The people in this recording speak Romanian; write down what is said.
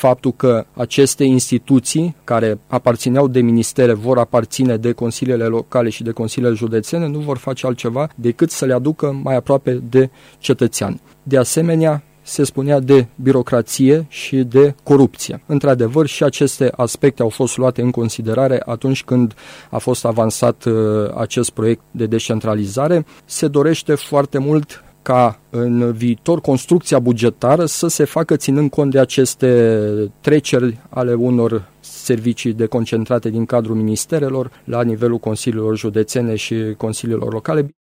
faptul că aceste instituții care aparțineau de ministere vor aparține de consiliile locale și de consiliile județene, nu vor face altceva decât să le aducă mai aproape de cetățean. De asemenea, se spunea de birocrație și de corupție. Într-adevăr, și aceste aspecte au fost luate în considerare atunci când a fost avansat acest proiect de descentralizare. Se dorește foarte mult ca în viitor construcția bugetară să se facă ținând cont de aceste treceri ale unor servicii deconcentrate din cadrul ministerelor la nivelul consiliilor județene și consiliilor locale.